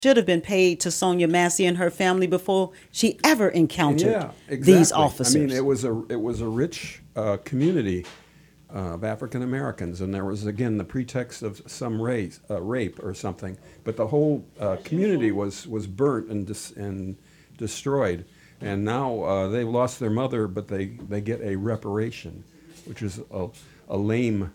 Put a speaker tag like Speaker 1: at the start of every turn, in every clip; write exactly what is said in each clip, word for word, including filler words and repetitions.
Speaker 1: should have been paid to Sonia Massey and her family before she ever encountered
Speaker 2: Yeah,
Speaker 1: these
Speaker 2: exactly. I mean,
Speaker 1: officers.
Speaker 2: it was a it was a rich uh, community uh, of African Americans, and there was again the pretext of some race, uh, rape or something. But the whole uh, community was was burnt and dis- and destroyed. And now uh, they've lost their mother, but they, they get a reparation, which is a, a lame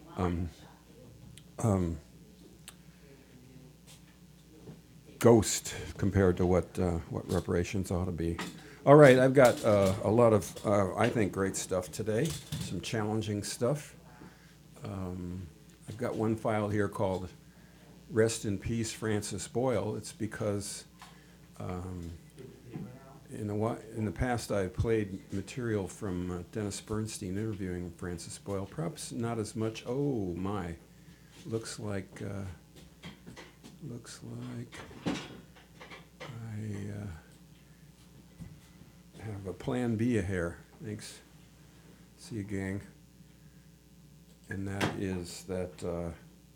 Speaker 2: ghost compared to what uh, what reparations ought to be. All right, I've got uh, a lot of uh, I think great stuff today. Some challenging stuff. Um, I've got one file here called "Rest in Peace, Francis Boyle." It's because um, in the wa- in the past I played material from uh, Dennis Bernstein interviewing Francis Boyle. Perhaps not as much. Oh my, looks like uh, looks like I. Uh, have a plan B here. Thanks. See you, gang. And that is that uh,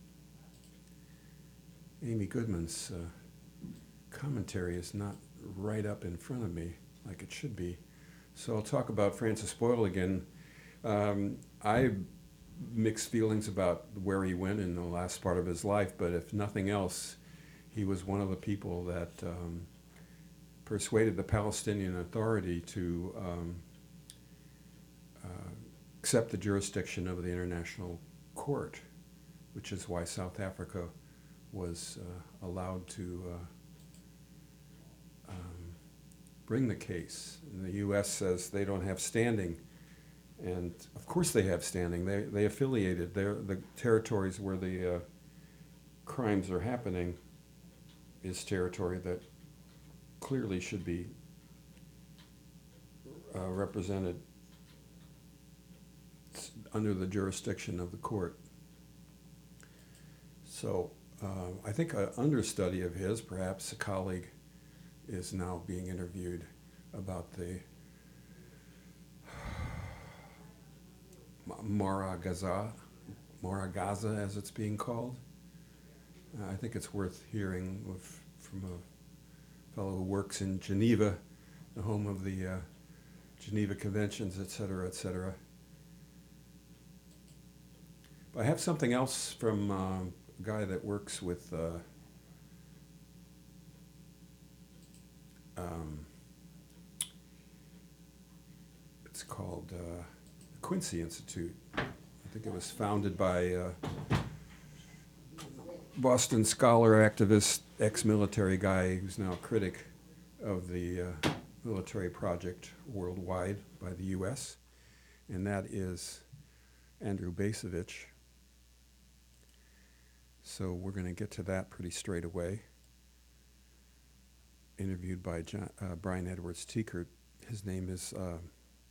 Speaker 2: Amy Goodman's uh, commentary is not right up in front of me like it should be. So I'll talk about Francis Boyle again. Um, I mixed feelings about where he went in the last part of his life, but if nothing else, he was one of the people that um, persuaded the Palestinian Authority to um, uh, accept the jurisdiction of the International Court, which is why South Africa was uh, allowed to uh, um, bring the case. And the U S says they don't have standing, and of course they have standing. They they affiliated. They're, the territories where the uh, crimes are happening is territory that clearly should be uh, represented under the jurisdiction of the court. So uh, I think an understudy of his, perhaps a colleague, is now being interviewed about the Mara Gaza, Mara Gaza as it's being called. Uh, I think it's worth hearing with, from a fellow who works in Geneva, the home of the uh, Geneva Conventions, et cetera, et cetera. But I have something else from uh, a guy that works with uh, um, it's called uh, the Quincy Institute. I think it was founded by uh, Boston scholar, activist, ex-military guy who's now a critic of the uh, military project worldwide by the U S, and that is Andrew Bacevich. So we're going to get to that pretty straight away. Interviewed by John, uh, Brian Edwards Tiekert. His name is uh,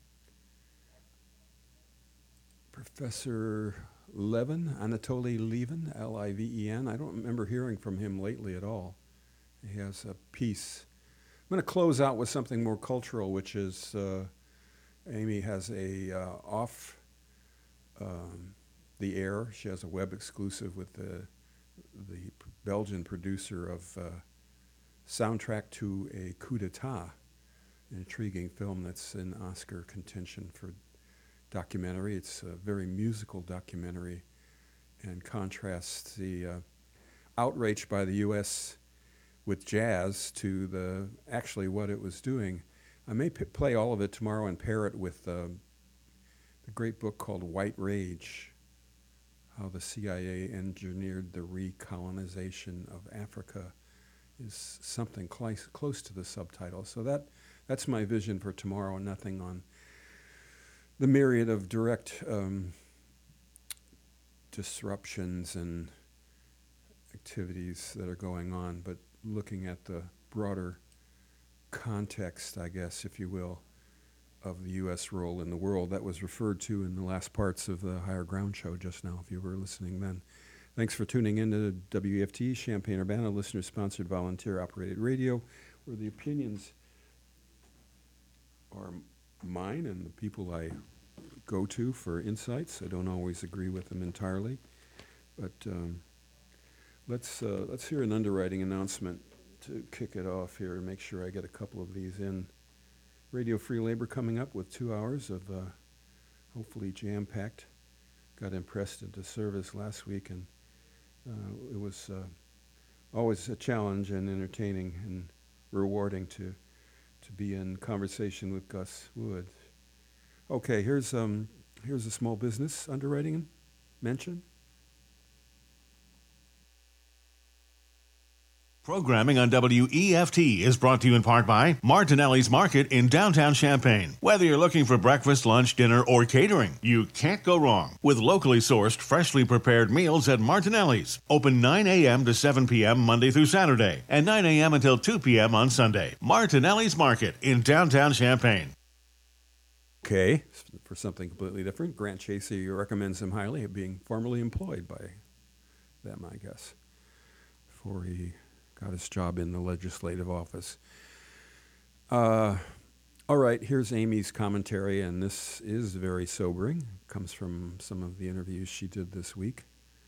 Speaker 2: Professor Levin, Anatoly Levin, L I V E N. I don't remember hearing from him lately at all. He has a piece. I'm going to close out with something more cultural, which is uh, Amy has a uh, off um, the air. She has a web exclusive with the the Belgian producer of uh, Soundtrack to a Coup d'etat, an intriguing film that's in Oscar contention for documentary. It's a very musical documentary and contrasts the uh, outrage by the U S with jazz to the actually what it was doing. I may p- play all of it tomorrow and pair it with uh, the great book called White Rage, how the C I A engineered the recolonization of Africa, is something close, close to the subtitle. So that that's my vision for tomorrow, nothing on the myriad of direct um, disruptions and activities that are going on, but looking at the broader context, I guess, if you will, of the U S role in the world that was referred to in the last parts of the Higher Ground show just now, if you were listening then. Thanks for tuning in to W E F T, Champaign-Urbana, listener-sponsored, volunteer-operated radio, where the opinions are mine and the people I go to for insights. I don't always agree with them entirely, but um, let's uh, let's hear an underwriting announcement. to kick it off here and make sure I get a couple of these in. Radio Free Labor coming up with two hours of uh, hopefully jam-packed. Got impressed into service last week, and uh, it was uh, always a challenge and entertaining and rewarding to to be in conversation with Gus Wood. Okay, here's um here's a small business underwriting mention.
Speaker 3: Programming on W E F T is brought to you in part by Martinelli's Market in downtown Champaign. Whether you're looking for breakfast, lunch, dinner, or catering, you can't go wrong with locally sourced, freshly prepared meals at Martinelli's. Open nine a.m. to seven p.m. Monday through Saturday and nine a.m. until two p.m. on Sunday. Martinelli's Market in downtown Champaign.
Speaker 2: Okay, for something completely different, Grant Chasey recommends him highly of being formerly employed by them, I guess, before he got his job in the legislative office. Uh, all right, here's Amy's commentary, and this is very sobering. It comes from some of the interviews she did this week.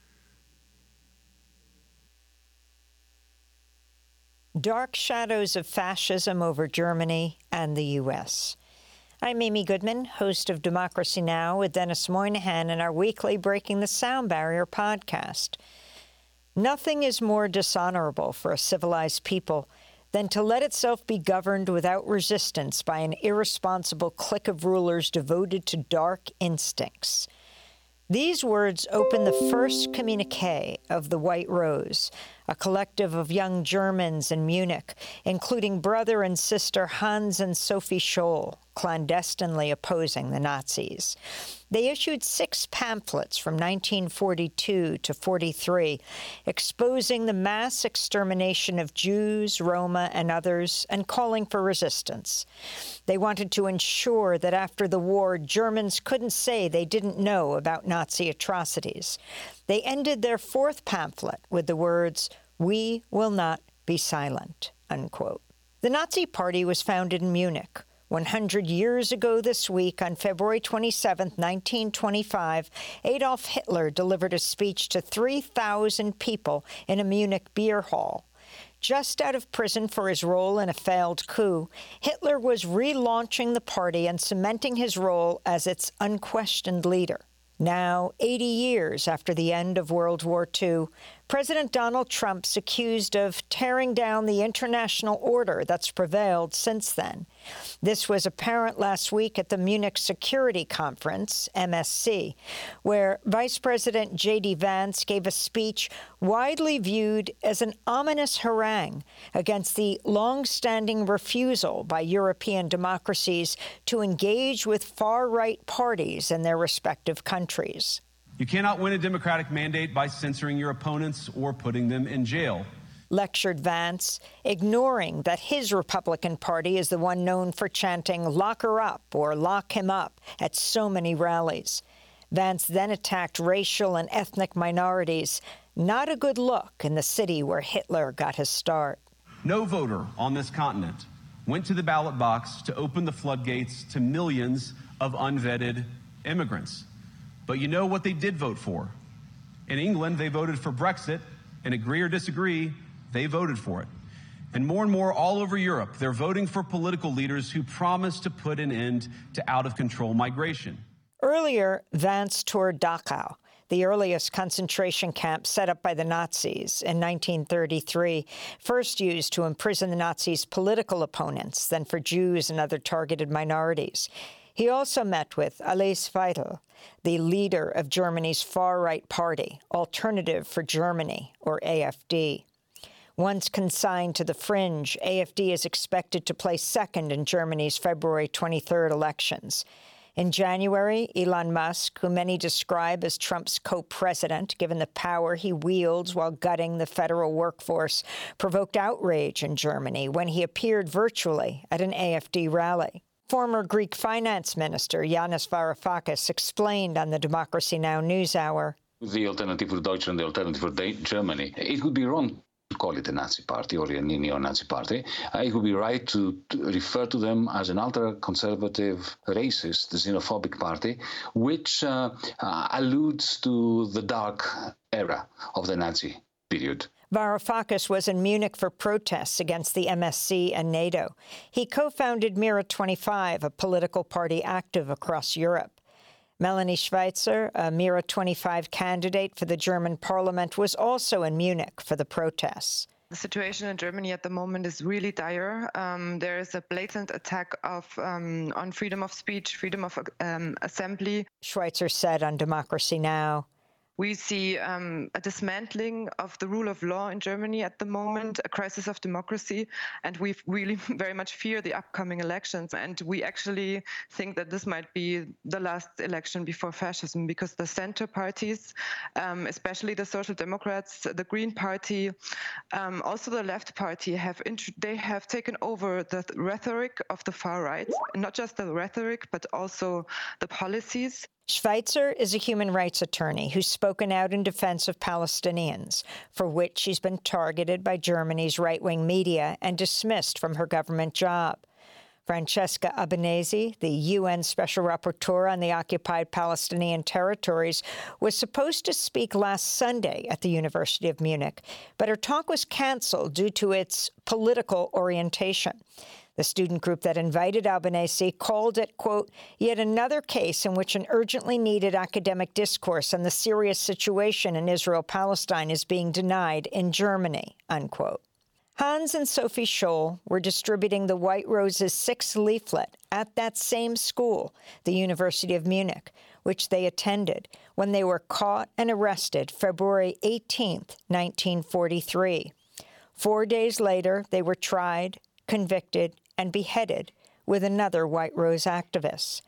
Speaker 4: Dark shadows of fascism over Germany and the U S I'm Amy Goodman, host of Democracy Now! With Dennis Moynihan and our weekly Breaking the Sound Barrier podcast. Nothing is more dishonorable for a civilized people than to let itself be governed without resistance by an irresponsible clique of rulers devoted to dark instincts. These words open the first communiqué of the White Rose, a collective of young Germans in Munich, including brother and sister Hans and Sophie Scholl, clandestinely opposing the Nazis. They issued six pamphlets from nineteen forty-two to forty-three, exposing the mass extermination of Jews, Roma, and others, and calling for resistance. They wanted to ensure that after the war, Germans couldn't say they didn't know about Nazi atrocities. They ended their fourth pamphlet with the words, "We will not be silent," unquote. The Nazi Party was founded in Munich. one hundred years ago this week, on February twenty-seventh, nineteen twenty-five, Adolf Hitler delivered a speech to three thousand people in a Munich beer hall. Just out of prison for his role in a failed coup, Hitler was relaunching the party and cementing his role as its unquestioned leader. Now, eighty years after the end of World War Two, President Donald Trump's accused of tearing down the international order that's prevailed since then. This was apparent last week at the Munich Security Conference, M S C, where Vice President J D Vance gave a speech widely viewed as an ominous harangue against the long-standing refusal by European democracies to engage with far-right parties in their respective countries.
Speaker 5: You cannot win a democratic mandate by censoring your opponents or putting them in jail,
Speaker 4: lectured Vance, ignoring that his Republican Party is the one known for chanting "lock her up" or "lock him up" at so many rallies. Vance then attacked racial and ethnic minorities, not a good look in the city where Hitler got his start.
Speaker 5: No voter on this continent went to the ballot box to open the floodgates to millions of unvetted immigrants. But you know what they did vote for? In England, they voted for Brexit, and agree or disagree, they voted for it. And more and more all over Europe, they're voting for political leaders who promise to put an end to out-of-control migration.
Speaker 4: Earlier, Vance toured Dachau, the earliest concentration camp set up by the Nazis in nineteen thirty-three, first used to imprison the Nazis' political opponents, then for Jews and other targeted minorities. He also met with Alois Weitel, the leader of Germany's far-right party, Alternative for Germany, or A F D. Once consigned to the fringe, A F D is expected to place second in Germany's February twenty-third elections. In January, Elon Musk, who many describe as Trump's co-president, given the power he wields while gutting the federal workforce, provoked outrage in Germany when he appeared virtually at an A F D rally. Former Greek finance minister Yanis Varoufakis explained on the Democracy Now! News Hour.
Speaker 6: The Alternative for Deutschland, the Alternative for Germany, it would be wrong to call it a Nazi party or a neo-Nazi party. Uh, it would be right to, to refer to them as an ultra-conservative, racist, xenophobic party, which uh, uh, alludes to the dark era of the Nazi period.
Speaker 4: Varoufakis was in Munich for protests against the M S C and NATO. He co-founded Mira twenty-five, a political party active across Europe. Melanie Schweitzer, a Mira twenty-five candidate for the German parliament, was also in Munich for the protests.
Speaker 7: The situation in Germany at the moment is really dire. Um, there is a blatant attack of um, on freedom of speech, freedom of um, assembly.
Speaker 4: Schweitzer said on Democracy Now!
Speaker 7: We see um, a dismantling of the rule of law in Germany at the moment, a crisis of democracy, and we really very much fear the upcoming elections. And we actually think that this might be the last election before fascism, because the center parties, um, especially the Social Democrats, the Green Party, um, also the Left Party, have int- they have taken over the rhetoric of the far right, not just the rhetoric, but also the policies.
Speaker 4: Schweitzer is a human rights attorney who's spoken out in defense of Palestinians, for which she's been targeted by Germany's right-wing media and dismissed from her government job. Francesca Albanese, the U N Special Rapporteur on the occupied Palestinian territories, was supposed to speak last Sunday at the University of Munich, but her talk was canceled due to its political orientation. The student group that invited Albanese called it, quote, yet another case in which an urgently needed academic discourse on the serious situation in Israel-Palestine is being denied in Germany, unquote. Hans and Sophie Scholl were distributing the White Roses' sixth leaflet at that same school, the University of Munich, which they attended, when they were caught and arrested February eighteenth, nineteen forty-three. Four days later, they were tried, convicted, and beheaded with another White Rose activist.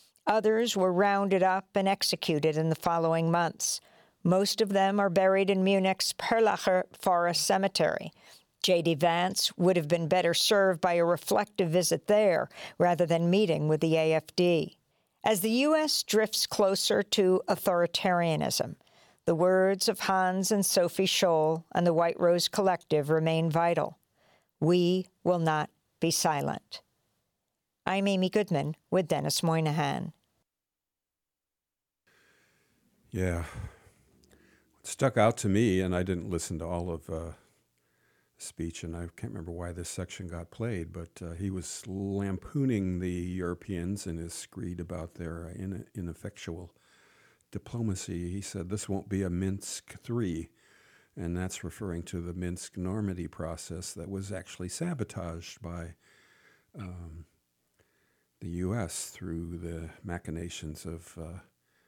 Speaker 4: Others were rounded up and executed in the following months. Most of them are buried in Munich's Perlacher Forest Cemetery. J D. Vance would have been better served by a reflective visit there rather than meeting with the A F D. As the U S drifts closer to authoritarianism, the words of Hans and Sophie Scholl and the White Rose Collective remain vital. We will not be silent. I'm Amy Goodman with Dennis Moynihan.
Speaker 2: Yeah. What stuck out to me, and I didn't listen to all of uh, the speech, and I can't remember why this section got played, but uh, he was lampooning the Europeans in his screed about their uh, in- ineffectual diplomacy. He said, this won't be a Minsk three. And that's referring to the Minsk Normandy process that was actually sabotaged by um, the U S through the machinations of uh,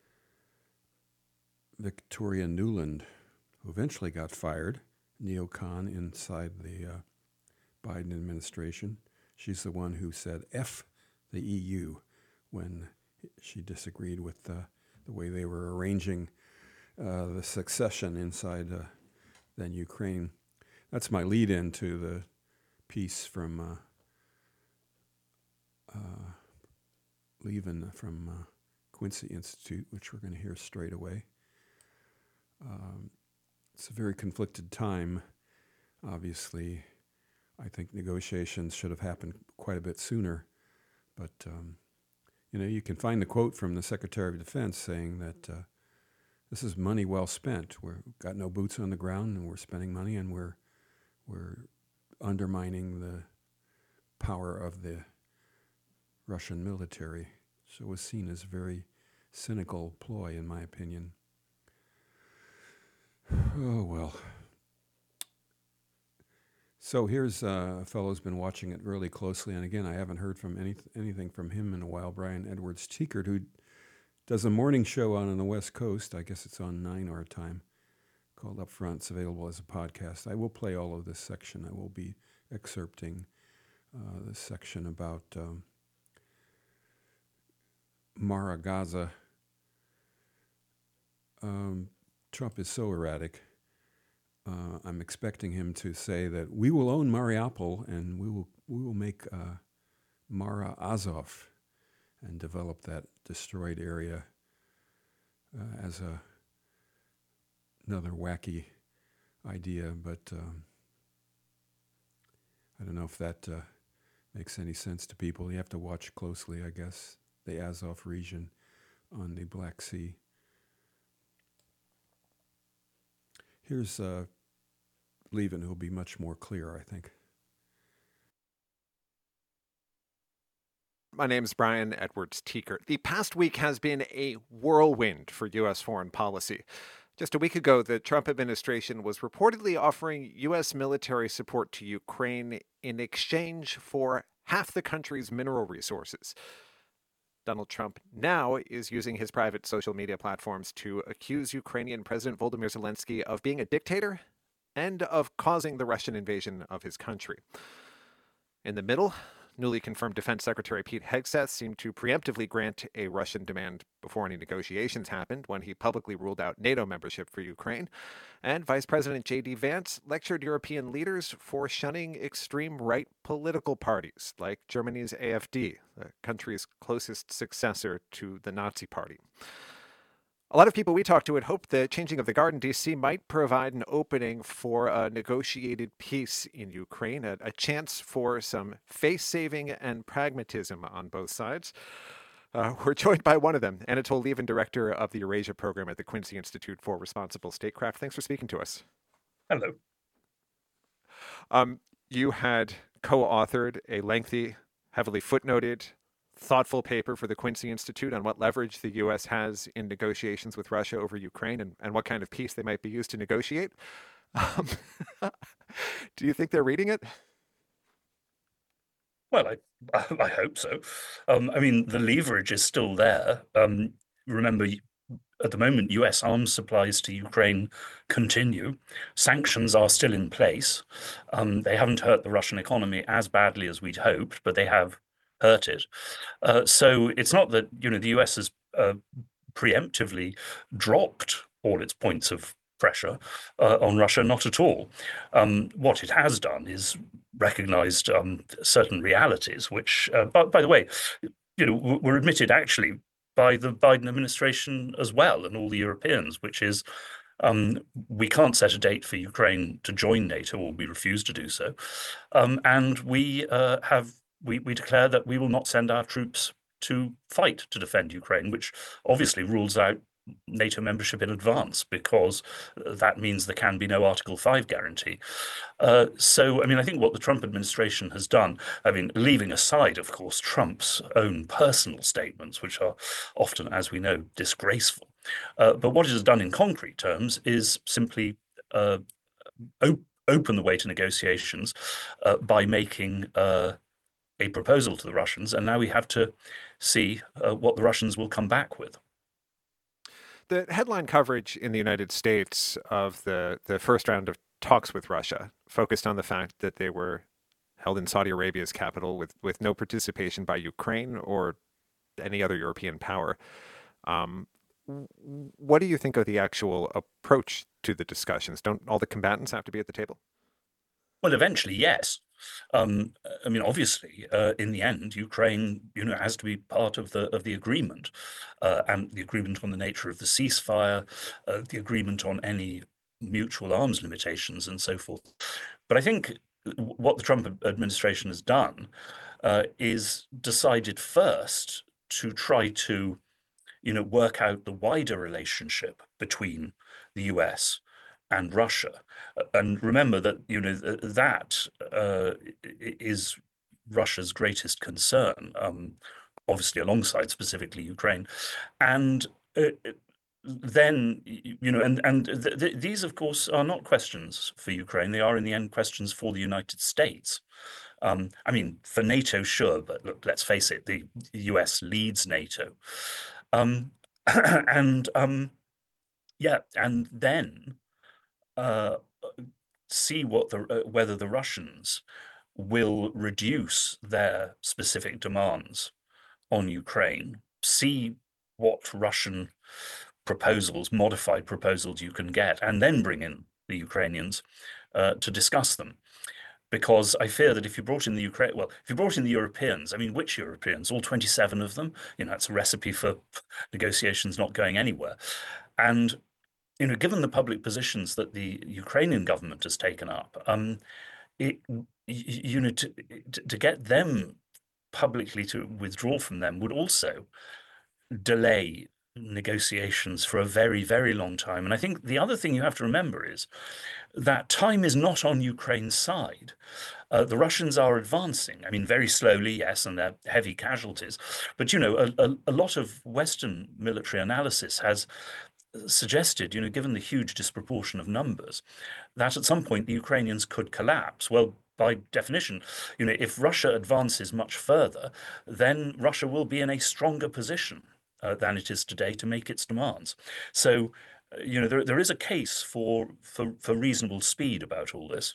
Speaker 2: Victoria Nuland, who eventually got fired, neocon inside the uh, Biden administration. She's the one who said F the E U when she disagreed with uh, the way they were arranging uh, the succession inside uh, then Ukraine. That's my lead in to the piece from uh, uh, Levin from uh, Quincy Institute, which we're going to hear straight away. Um, it's a very conflicted time. Obviously, I think negotiations should have happened quite a bit sooner. But, um, you know, you can find the quote from the Secretary of Defense saying that uh, this is money well spent. We've got no boots on the ground, and we're spending money, and we're we're undermining the power of the Russian military. So it was seen as a very cynical ploy, in my opinion. Oh, well. So here's uh, a fellow who's been watching it really closely, and again, I haven't heard from any, anything from him in a while, Brian Edwards-Tiekert, who does a morning show out on the West Coast. I guess it's on nine our time, called Up Front. It's available as a podcast. I will play all of this section. I will be excerpting uh, this section about um, Mara Gaza. Um, Trump is so erratic. Uh, I'm expecting him to say that we will own Mariupol and we will we will make uh, Mara Azov and develop that destroyed area uh, as a another wacky idea, but um, I don't know if that uh, makes any sense to people. You have to watch closely, I guess, the Azov region on the Black Sea. Here's uh, Lieven who'll be much more clear, I think.
Speaker 8: My name's Brian Edwards Teeker. The past week has been a whirlwind for U S foreign policy. Just a week ago, the Trump administration was reportedly offering U S military support to Ukraine in exchange for half the country's mineral resources. Donald Trump now is using his private social media platforms to accuse Ukrainian President Volodymyr Zelensky of being a dictator and of causing the Russian invasion of his country. In the middle, newly confirmed Defense Secretary Pete Hegseth seemed to preemptively grant a Russian demand before any negotiations happened when he publicly ruled out NATO membership for Ukraine. And Vice President J D Vance lectured European leaders for shunning extreme right political parties like Germany's A F D, the country's closest successor to the Nazi Party. A lot of people we talked to had hoped the changing of the guard in D C might provide an opening for a negotiated peace in Ukraine, a, a chance for some face-saving and pragmatism on both sides. Uh, we're joined by one of them, Anatol Lieven, director of the Eurasia program at the Quincy Institute for Responsible Statecraft. Thanks for speaking to us.
Speaker 9: Hello.
Speaker 8: Um, you had co-authored a lengthy, heavily footnoted, thoughtful paper for the Quincy Institute on what leverage the U S has in negotiations with Russia over Ukraine and, and what kind of peace they might be used to negotiate. Um, do you think they're reading it?
Speaker 9: Well, I I hope so. Um, I mean, the leverage is still there. Um, remember, at the moment, U S arms supplies to Ukraine continue. Sanctions are still in place. Um, they haven't hurt the Russian economy as badly as we'd hoped, but they have hurt it. Uh, so it's not that, you know, the U S has uh, preemptively dropped all its points of pressure uh, on Russia, not at all. Um, what it has done is recognized um, certain realities, which, uh, by, by the way, you know, were admitted actually by the Biden administration as well and all the Europeans, which is um, we can't set a date for Ukraine to join NATO, or we refuse to do so. Um, and we uh, have We, we declare that we will not send our troops to fight to defend Ukraine, which obviously rules out NATO membership in advance, because that means there can be no Article five guarantee. Uh, so, I mean, I think what the Trump administration has done, I mean, leaving aside, of course, Trump's own personal statements, which are often, as we know, disgraceful, uh, but what it has done in concrete terms is simply uh, op- open the way to negotiations uh, by making uh, a proposal to the Russians, and now we have to see uh, what the Russians will come back with.
Speaker 8: The headline coverage in the United States of the, the first round of talks with Russia focused on the fact that they were held in Saudi Arabia's capital with, with no participation by Ukraine or any other European power. Um, what do you think of the actual approach to the discussions? Don't all the combatants have to be at the table?
Speaker 9: Well, eventually, yes. Um, I mean, obviously, uh, in the end, Ukraine, you know, has to be part of the of the agreement, uh, and the agreement on the nature of the ceasefire, uh, the agreement on any mutual arms limitations, and so forth. But I think what the Trump administration has done uh, is decided first to try to, you know, work out the wider relationship between the U S and Russia. And remember that, you know, that uh, is Russia's greatest concern, um, obviously alongside specifically Ukraine. And uh, then, you know, and, and th- th- these, of course, are not questions for Ukraine. They are, in the end, questions for the United States. Um, I mean, for NATO, sure, but look, let's face it, the U S leads NATO. Um, and, um, yeah, and then Uh, see what the uh, whether the Russians will reduce their specific demands on Ukraine. See what Russian proposals, modified proposals, you can get, and then bring in the Ukrainians uh, to discuss them. Because I fear that if you brought in the Ukraine, well, if you brought in the Europeans, I mean, which Europeans? All twenty-seven of them? You know, it's a recipe for negotiations not going anywhere. And you know, given the public positions that the Ukrainian government has taken up, um, it, you know, to, to get them publicly to withdraw from them would also delay negotiations for a very, very long time. And I think the other thing you have to remember is that time is not on Ukraine's side. Uh, the Russians are advancing. I mean, very slowly, yes, and they're heavy casualties. But, you know, a, a, a lot of Western military analysis has suggested, you know, given the huge disproportion of numbers, that at some point the Ukrainians could collapse. Well, by definition, you know, if Russia advances much further, then Russia will be in a stronger position uh, than it is today to make its demands. So, uh, you know, there there is a case for for for reasonable speed about all this.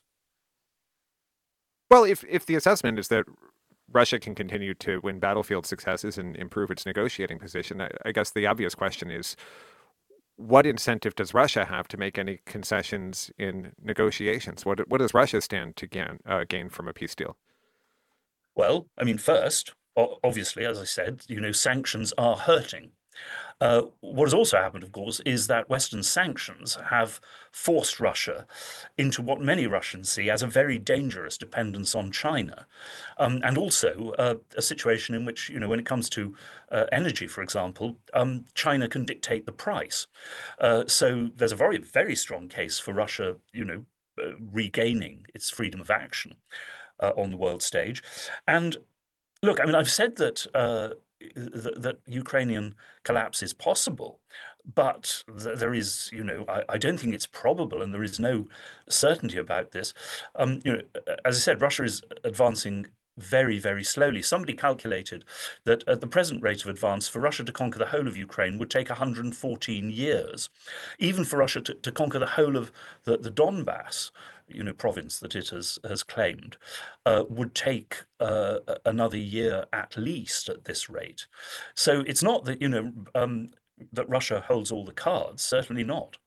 Speaker 8: Well, if if the assessment is that Russia can continue to win battlefield successes and improve its negotiating position, I, I guess the obvious question is, what incentive does Russia have to make any concessions in negotiations? What what does Russia stand to gain uh, gain from a peace deal?
Speaker 9: Well, I mean, first, o- obviously, as I said, you know, sanctions are hurting. Uh, what has also happened, of course, is that Western sanctions have forced Russia into what many Russians see as a very dangerous dependence on China, um, and also uh, a situation in which, you know, when it comes to uh, energy, for example, um, China can dictate the price. Uh, so there's a very, very strong case for Russia, you know, uh, regaining its freedom of action uh, on the world stage. And look, I mean, I've said that uh, th- that Ukrainian collapse is possible, but th- there is, you know, I, I don't think it's probable, and there is no certainty about this. Um, you know, as I said, Russia is advancing very, very slowly. Somebody calculated that at the present rate of advance, for Russia to conquer the whole of Ukraine would take one hundred fourteen years. Even for Russia to, to conquer the whole of the, the Donbass, you know, province that it has has claimed, uh, would take uh, a- another year at least at this rate. So it's not that, you know, um, that Russia holds all the cards. Certainly not.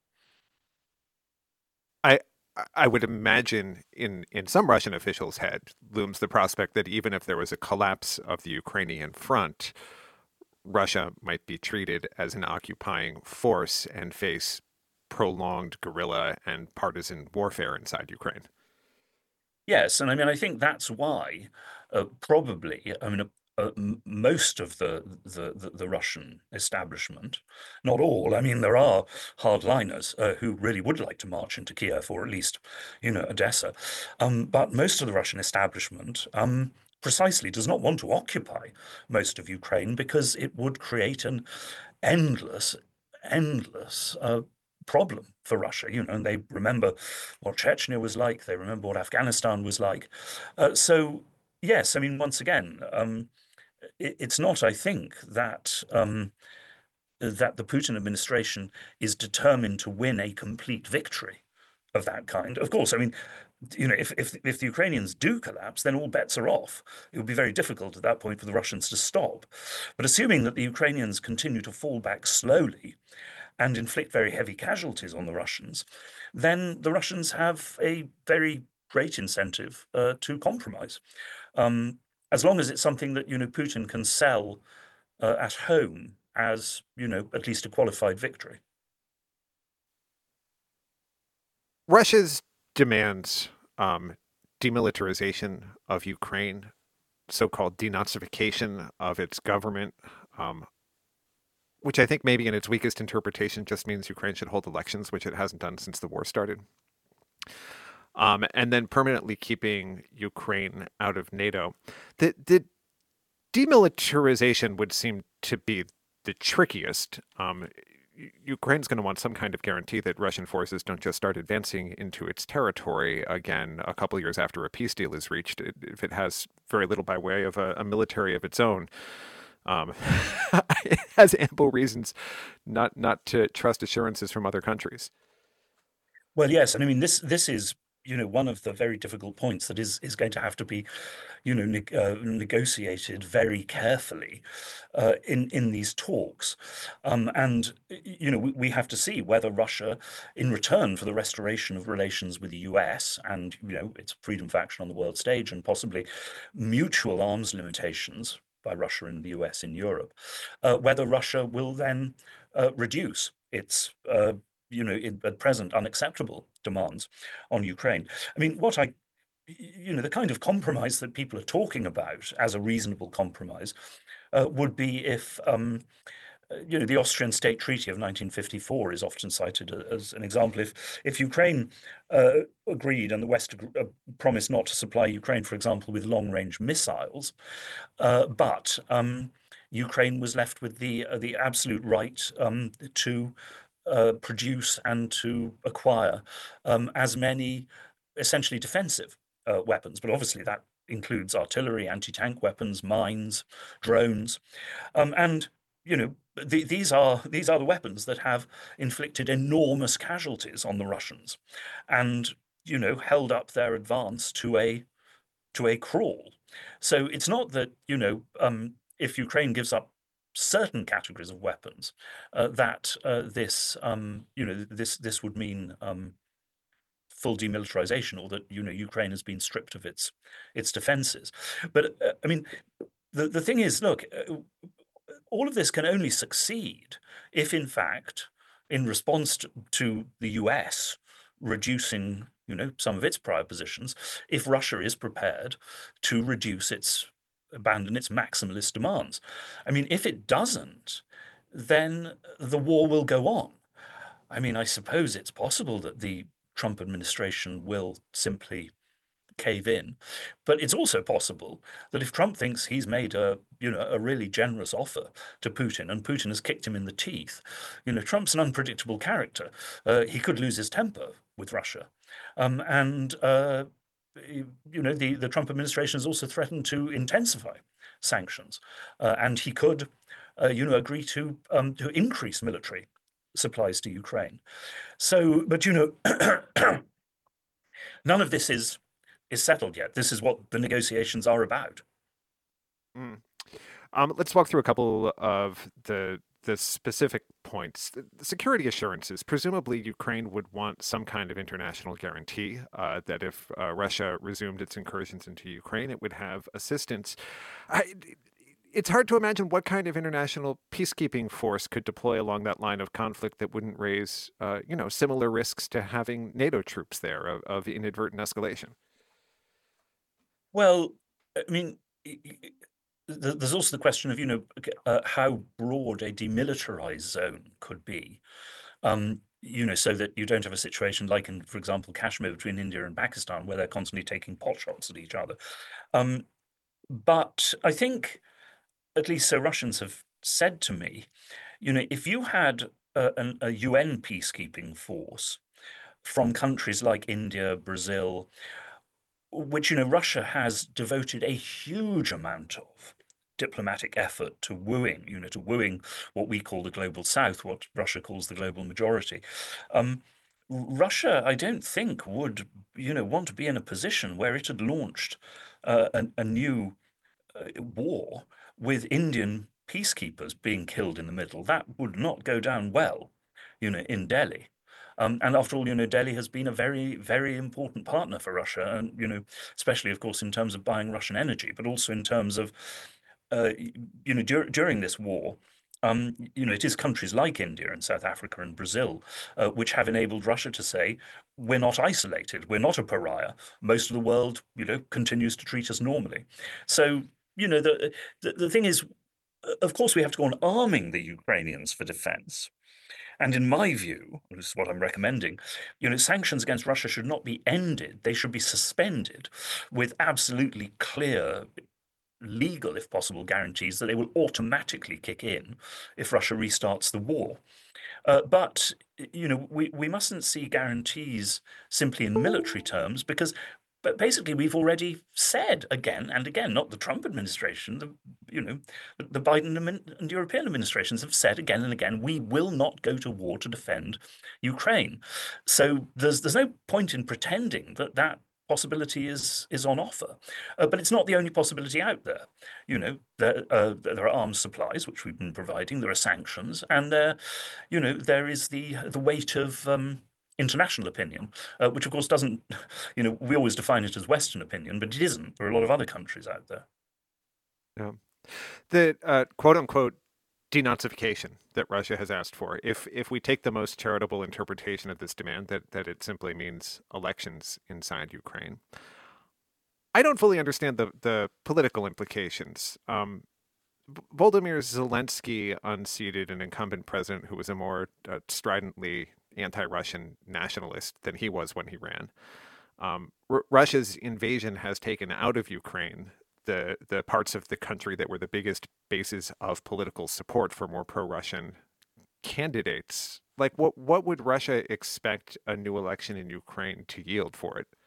Speaker 8: I I would imagine in in some Russian officials' head looms the prospect that even if there was a collapse of the Ukrainian front, Russia might be treated as an occupying force and face prolonged guerrilla and partisan warfare inside Ukraine.
Speaker 9: Yes, and I mean, I think that's why uh, probably, I mean, uh, uh, m- most of the, the the the Russian establishment, not all. I mean, there are hardliners uh, who really would like to march into Kiev or at least, you know, Odessa, um, but most of the Russian establishment um, precisely does not want to occupy most of Ukraine because it would create an endless, endless uh, problem for Russia, you know, and they remember what Chechnya was like, they remember what Afghanistan was like. Uh, so, yes, I mean, once again, um, it, it's not, I think, that um, that the Putin administration is determined to win a complete victory of that kind. Of course, I mean, you know, if if if the Ukrainians do collapse, then all bets are off. It would be very difficult at that point for the Russians to stop. But assuming that the Ukrainians continue to fall back slowly and inflict very heavy casualties on the Russians, then the Russians have a very great incentive uh, to compromise, um, as long as it's something that, you know, Putin can sell uh, at home as, you know, at least a qualified victory.
Speaker 8: Russia's demands um, demilitarization of Ukraine, so-called denazification of its government, um, which I think maybe in its weakest interpretation just means Ukraine should hold elections, which it hasn't done since the war started. Um, and then permanently keeping Ukraine out of NATO. The, the demilitarization would seem to be the trickiest. Um, Ukraine's going to want some kind of guarantee that Russian forces don't just start advancing into its territory again a couple years after a peace deal is reached, if it has very little by way of a, a military of its own. Um, it has ample reasons not not to trust assurances from other countries.
Speaker 9: Well, yes, and I mean this this is, you know, one of the very difficult points that is is going to have to be, you know, neg- uh, negotiated very carefully uh, in in these talks, um, and y- you know we, we have to see whether Russia, in return for the restoration of relations with the U S and, you know, its freedom of action on the world stage and possibly mutual arms limitations by Russia and the U S in Europe, uh, whether Russia will then uh, reduce its uh, you know, in, at present unacceptable demands on Ukraine. I mean, what I, you know, the kind of compromise that people are talking about as a reasonable compromise uh, would be if um, you know, the Austrian State Treaty of nineteen fifty-four is often cited as an example. If if Ukraine uh, agreed and the West uh, promised not to supply Ukraine, for example, with long-range missiles, uh, but um, Ukraine was left with the uh, the absolute right um, to uh, produce and to acquire um, as many essentially defensive uh, weapons, but obviously that includes artillery, anti-tank weapons, mines, drones, um, and you know the, these are these are the weapons that have inflicted enormous casualties on the Russians, and you know held up their advance to a to a crawl. So it's not that you know um, if Ukraine gives up certain categories of weapons, uh, that uh, this um, you know this this would mean um, full demilitarization, or that you know Ukraine has been stripped of its its defenses. But uh, I mean, the the thing is, look, uh, all of this can only succeed if, in fact, in response to, to the U S reducing you know some of its prior positions, if Russia is prepared to reduce its abandon its maximalist demands. I mean, if it doesn't, then the war will go on. I mean, I suppose it's possible that the Trump administration will simply cave in, but it's also possible that if Trump thinks he's made a you know a really generous offer to Putin and Putin has kicked him in the teeth, you know Trump's an unpredictable character. Uh, he could lose his temper with Russia, um, and uh, you know the the Trump administration has also threatened to intensify sanctions, uh, and he could uh, you know agree to um, to increase military supplies to Ukraine. So, but you know, none of this is is settled yet. This is what the negotiations are about.
Speaker 8: Mm. Um, let's walk through a couple of the the specific points. The security assurances. Presumably, Ukraine would want some kind of international guarantee uh, that if uh, Russia resumed its incursions into Ukraine, it would have assistance. I, It's hard to imagine what kind of international peacekeeping force could deploy along that line of conflict that wouldn't raise, uh, you know, similar risks to having NATO troops there of, of inadvertent escalation.
Speaker 9: Well, I mean, there's also the question of, you know, uh, how broad a demilitarized zone could be, um, you know, so that you don't have a situation like in, for example, Kashmir between India and Pakistan, where they're constantly taking pot shots at each other. Um, but I think, at least so Russians have said to me, you know, if you had a, an, a U N peacekeeping force from countries like India, Brazil, which, you know, Russia has devoted a huge amount of diplomatic effort to wooing, you know, to wooing what we call the global south, what Russia calls the global majority. Um, Russia, I don't think, would, you know, want to be in a position where it had launched uh, a, a new uh, war with Indian peacekeepers being killed in the middle. That would not go down well, you know, in Delhi. Um, and after all, you know, Delhi has been a very, very important partner for Russia, and you know, especially, of course, in terms of buying Russian energy, but also in terms of, uh, you know, dur- during this war, um, you know, it is countries like India and South Africa and Brazil uh, which have enabled Russia to say, we're not isolated, we're not a pariah. Most of the world, you know, continues to treat us normally. So, you know, the, the the thing is, of course, we have to go on arming the Ukrainians for defense. And in my view, this is what I'm recommending, you know, sanctions against Russia should not be ended. They should be suspended with absolutely clear, legal, if possible, guarantees that they will automatically kick in if Russia restarts the war. Uh, but, you know, we, we mustn't see guarantees simply in military terms, because but basically, we've already said again and again, not the Trump administration, the you know, the Biden and European administrations have said again and again, we will not go to war to defend Ukraine. So there's there's no point in pretending that that possibility is is on offer. Uh, but it's not the only possibility out there. You know, there uh, there are arms supplies which we've been providing. There are sanctions, and there, you know, there is the the weight of Um, international opinion, uh, which of course doesn't, you know, we always define it as Western opinion, but it isn't. There are a lot of other countries out there.
Speaker 8: Yeah. The uh, quote unquote denazification that Russia has asked for, if if we take the most charitable interpretation of this demand, that, that it simply means elections inside Ukraine, I don't fully understand the, the political implications. Um, Volodymyr Zelensky unseated an incumbent president who was a more uh, stridently anti-Russian nationalist than he was when he ran. Um, R- Russia's invasion has taken out of Ukraine the the parts of the country that were the biggest bases of political support for more pro-Russian candidates. Like, what what would Russia expect a new election in Ukraine to yield for it?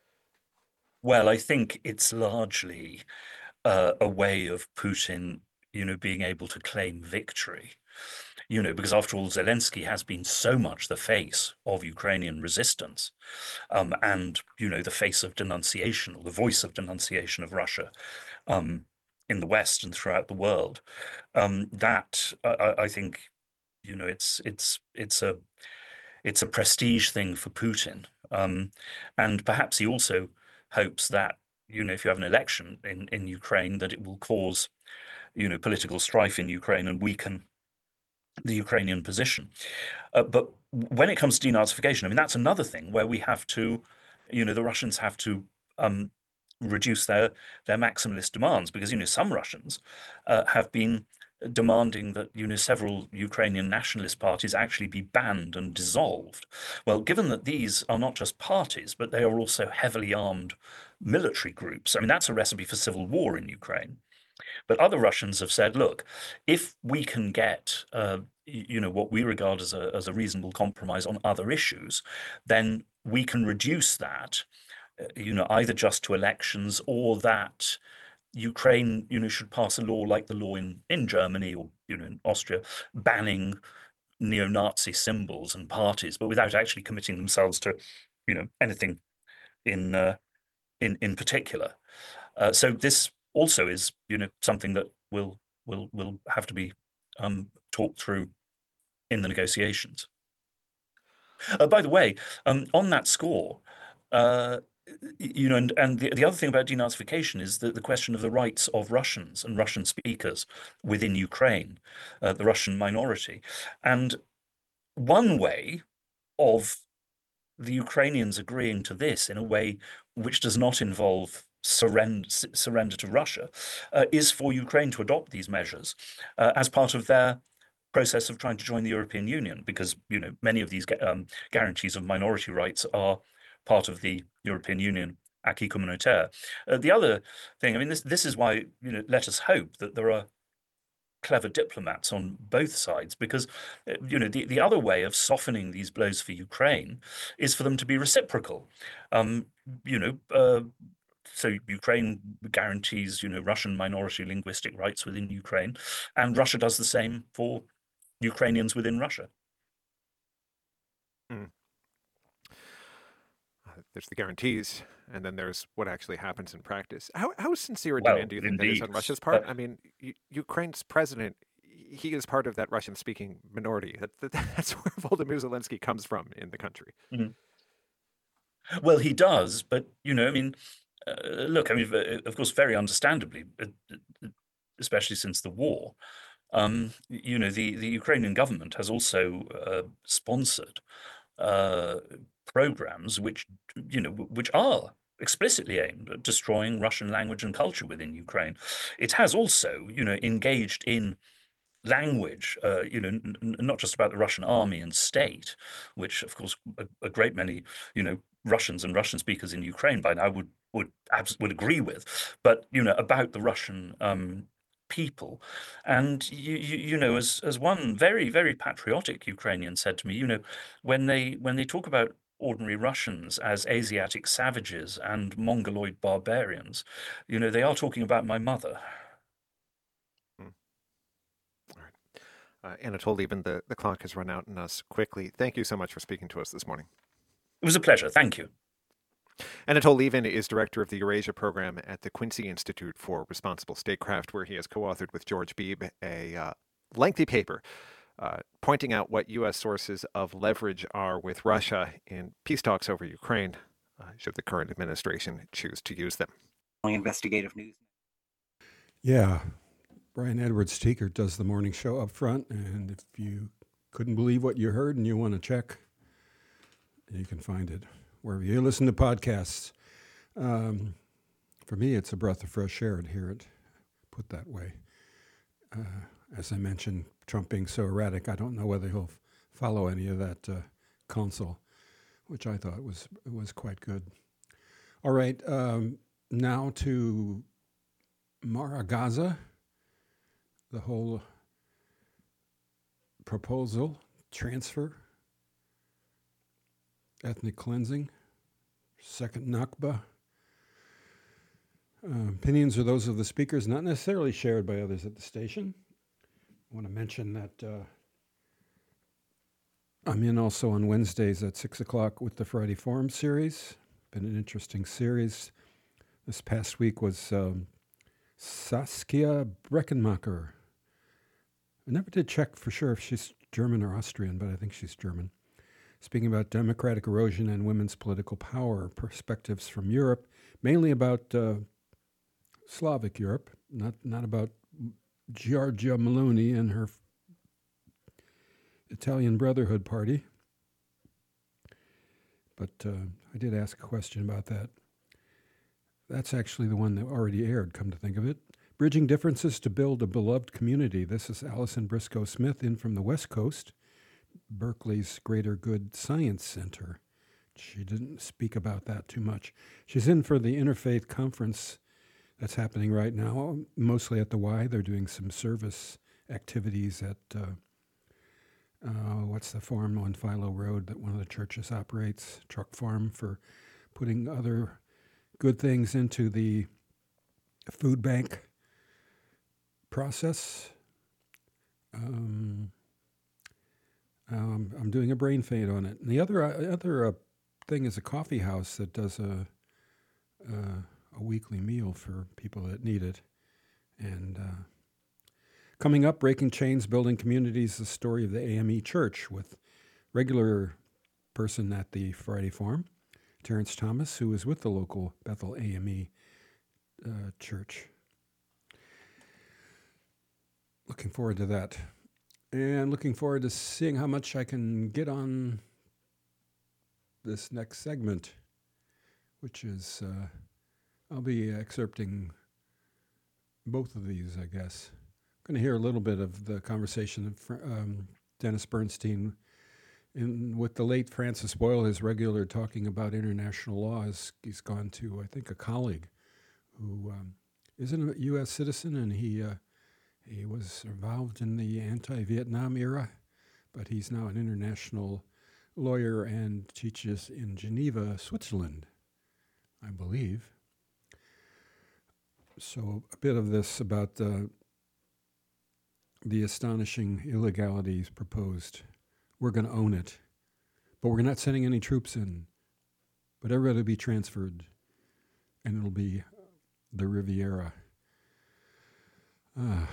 Speaker 9: Well, I think it's largely uh, a way of Putin, you know, being able to claim victory. You know, because after all, Zelensky has been so much the face of Ukrainian resistance, um, and, you know, the face of denunciation, or the voice of denunciation of Russia um, in the West and throughout the world. Um, that I, I think, you know, it's it's it's a it's a prestige thing for Putin, um, and perhaps he also hopes that, you know, if you have an election in in Ukraine, that it will cause, you know, political strife in Ukraine and weaken the Ukrainian position. Uh, but when it comes to denazification, I mean, that's another thing where we have to, you know, the Russians have to um, reduce their their maximalist demands, because, you know, some Russians uh, have been demanding that, you know, several Ukrainian nationalist parties actually be banned and dissolved. Well, given that these are not just parties, but they are also heavily armed military groups, I mean, that's a recipe for civil war in Ukraine. But other Russians have said, look, if we can get, uh, you know, what we regard as a as a reasonable compromise on other issues, then we can reduce that, uh, you know, either just to elections, or that Ukraine, you know, should pass a law like the law in in Germany, or, you know, in Austria, banning neo-Nazi symbols and parties, but without actually committing themselves to, you know, anything in uh, in in particular. Uh, so this also is, you know, something that will will will have to be um, talked through in the negotiations. Uh, by the way, um, on that score, uh, you know, and and the, the other thing about denazification is the, the question of the rights of Russians and Russian speakers within Ukraine, uh, the Russian minority, and one way of the Ukrainians agreeing to this in a way which does not involve surrender surrender to Russia uh, is for Ukraine to adopt these measures uh, as part of their process of trying to join the European Union, because, you know, many of these um, guarantees of minority rights are part of the European Union acquis communautaire. Uh, the other thing, I mean, this this is why, you know, let us hope that there are clever diplomats on both sides, because, you know, the, the other way of softening these blows for Ukraine is for them to be reciprocal. Um, you know, uh, so Ukraine guarantees, you know, Russian minority linguistic rights within Ukraine, and Russia does the same for Ukrainians within Russia.
Speaker 8: Mm. Uh, there's the guarantees, and then there's what actually happens in practice. How how sincere a
Speaker 9: Well,
Speaker 8: demand do you think that is
Speaker 9: indeed.
Speaker 8: on Russia's part?
Speaker 9: Uh,
Speaker 8: I mean, U- Ukraine's president, he is part of that Russian-speaking minority. That, that, that's where Volodymyr Zelensky comes from in the country.
Speaker 9: mhm. Well, he does, but, you know, I mean, uh, look, I mean, uh, of course, very understandably, uh, uh, especially since the war, um, you know, the, the Ukrainian government has also uh, sponsored uh, programs which, you know, which are explicitly aimed at destroying Russian language and culture within Ukraine. It has also, you know, engaged in language, uh, you know, n- n- not just about the Russian army and state, which, of course, a, a great many, you know, Russians and Russian speakers in Ukraine by now would would abs- would agree with, but, you know, about the Russian um, people. And you, you you know, as as one very very patriotic Ukrainian said to me, you know, when they when they talk about ordinary Russians as Asiatic savages and Mongoloid barbarians, you know, they are talking about my mother.
Speaker 8: Mm. All right. Uh, Anatol Lieven, the, the clock has run out on us quickly. Thank you so much for speaking to us this morning.
Speaker 9: It was a pleasure. Thank you.
Speaker 8: Anatol Lieven is director of the Eurasia program at the Quincy Institute for Responsible Statecraft, where he has co-authored with George Beebe a uh, lengthy paper uh, pointing out what U S sources of leverage are with Russia in peace talks over Ukraine, uh, should the current administration choose to use them.
Speaker 10: Investigative news.
Speaker 2: Yeah. Brian Edwards Teeker does the morning show up front, and if you couldn't believe what you heard and you want to check, you can find it wherever you listen to podcasts. Um, for me, it's a breath of fresh air to hear it put that way. uh, as I mentioned, Trump being so erratic, I don't know whether he'll f- follow any of that uh, counsel, which I thought was was quite good. All right, um, now to Mara Gaza, the whole proposal, transfer, ethnic cleansing, second Nakba. Uh, opinions are those of the speakers, not necessarily shared by others at the station. I want to mention that uh, I'm in also on Wednesdays at six o'clock with the Friday Forum series. Been an interesting series. This past week was um, Saskia Breckenmacher. I never did check for sure if she's German or Austrian, but I think she's German. Speaking about democratic erosion and women's political power, perspectives from Europe, mainly about uh, Slavic Europe, not not about Giorgia Meloni and her Italian Brotherhood Party. But uh, I did ask a question about that. That's actually the one that already aired, come to think of it. Bridging differences to build a beloved community. This is Alison Briscoe Smith in from the West Coast, Berkeley's Greater Good Science Center. She didn't speak about that too much. She's in for the Interfaith Conference that's happening right now, mostly at the Y. They're doing some service activities at, uh, uh, what's the farm on Philo Road that one of the churches operates, Truck Farm, for putting other good things into the food bank process. Um, um, I'm doing a brain fade on it. And the other uh, other uh, thing is a coffee house that does a, uh, a weekly meal for people that need it. And uh, coming up, Breaking Chains, Building Communities, the story of the A M E Church with regular person at the Friday Farm, Terrence Thomas, who is with the local Bethel A M E uh, church. Looking forward to that. And looking forward to seeing how much I can get on this next segment, which is, uh, I'll be excerpting both of these, I guess. I'm going to hear a little bit of the conversation of um, Dennis Bernstein in, with the late Francis Boyle, his regular talking about international law. He's, he's gone to, I think, a colleague who um, isn't a U S citizen, and he uh, he was involved in the anti-Vietnam era, but he's now an international lawyer and teaches in Geneva, Switzerland, I believe. So a bit of this about uh, the astonishing illegalities proposed. We're going to own it, but we're not sending any troops in, but everybody will be transferred, and it'll be the Riviera. Uh.